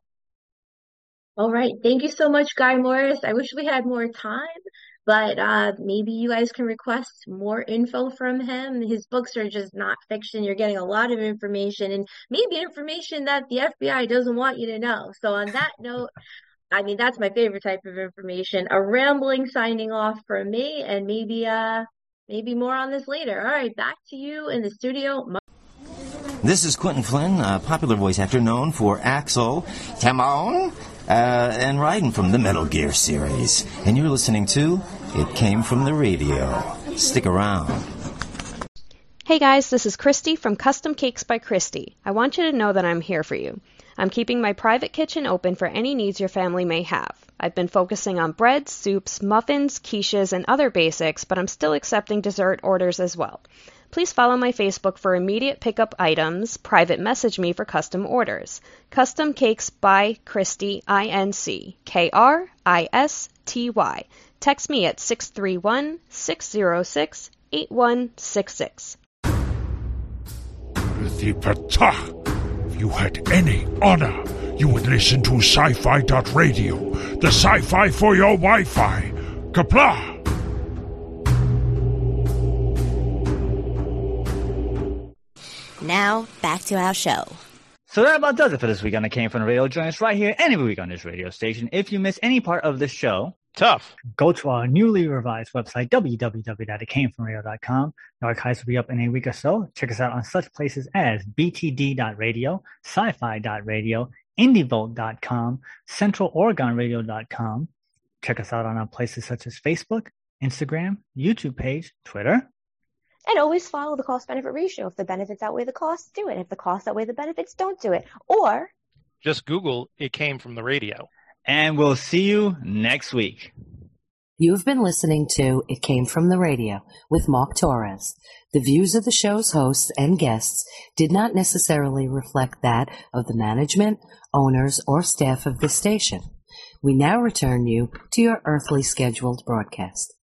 All right. Thank you so much, Guy Morris. I wish we had more time, but uh, maybe you guys can request more info from him. His books are just not fiction. You're getting a lot of information and maybe information that the F B I doesn't want you to know. So on that note, I mean, that's my favorite type of information. A rambling signing off from me, and maybe uh, maybe more on this later. All right, back to you in the studio. This is Quentin Flynn, a popular voice actor known for Axel, Timon, uh, and Raiden from the Metal Gear series. And you're listening to It Came From the Radio. Stick around. Hey guys, this is Christy from Custom Cakes by Christy. I want you to know that I'm here for you. I'm keeping my private kitchen open for any needs your family may have. I've been focusing on breads, soups, muffins, quiches, and other basics, but I'm still accepting dessert orders as well. Please follow my Facebook for immediate pickup items, private message me for custom orders. Custom Cakes by Christy, I N C, K R I S T Y. Text me at six three one, six zero six, eight one six six. Prithvi Pratah, if you had any honor, you would listen to sci-fi dot radio, the sci-fi for your Wi-Fi. Kapla! Now, back to our show. So that about does it for this week on It Came From the Radio. Join us right here every week on this radio station. If you miss any part of this show, tough. Go to our newly revised website, w w w dot it came from radio dot com. The archives will be up in a week or so. Check us out on such places as b t d dot radio, sci fi dot radio, indie volt dot com, central oregon radio dot com. Check us out on our places such as Facebook, Instagram, YouTube page, Twitter. And always follow the cost-benefit ratio. If the benefits outweigh the costs, do it. If the costs outweigh the benefits, don't do it. Or just Google It Came From the Radio. And we'll see you next week. You've been listening to It Came From the Radio with Mark Torres. The views of the show's hosts and guests did not necessarily reflect that of the management, owners, or staff of the station. We now return you to your earthly scheduled broadcast.